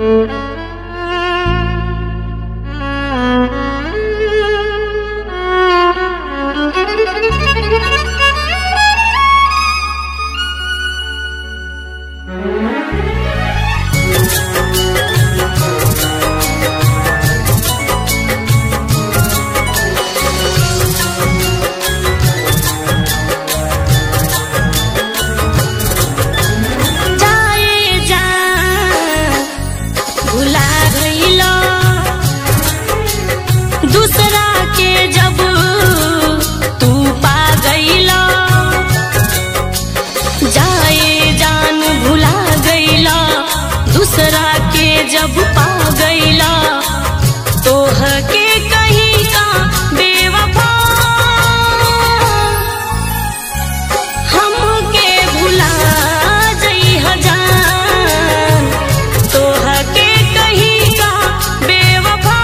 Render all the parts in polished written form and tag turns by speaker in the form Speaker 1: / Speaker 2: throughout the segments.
Speaker 1: जब पा गईला तोह के कहीं का बेवफा हमके भुला जइहा जान तोह के कहीं का बेवफा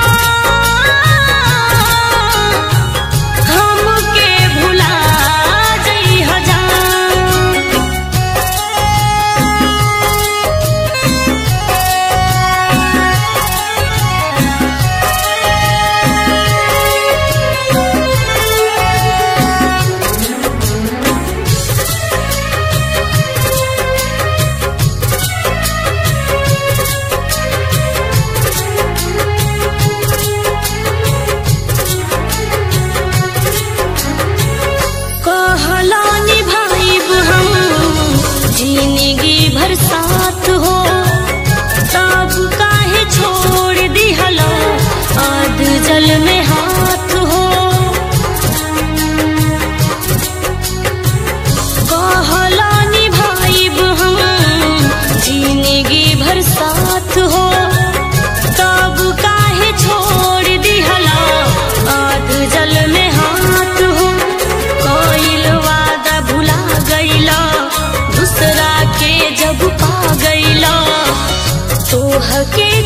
Speaker 1: हमके भुला जइहा जान। जिंदगी भर साथ हो तब काहे छोड़ दिहला आद जल में हाथ हो कहला निभाइब हम जिंदगी भर साथ हो तब काहे छोड़ दिहला आद जल में हाथ हो कइल वादा भुला गइला दूसरा के जब पा गईला तोह के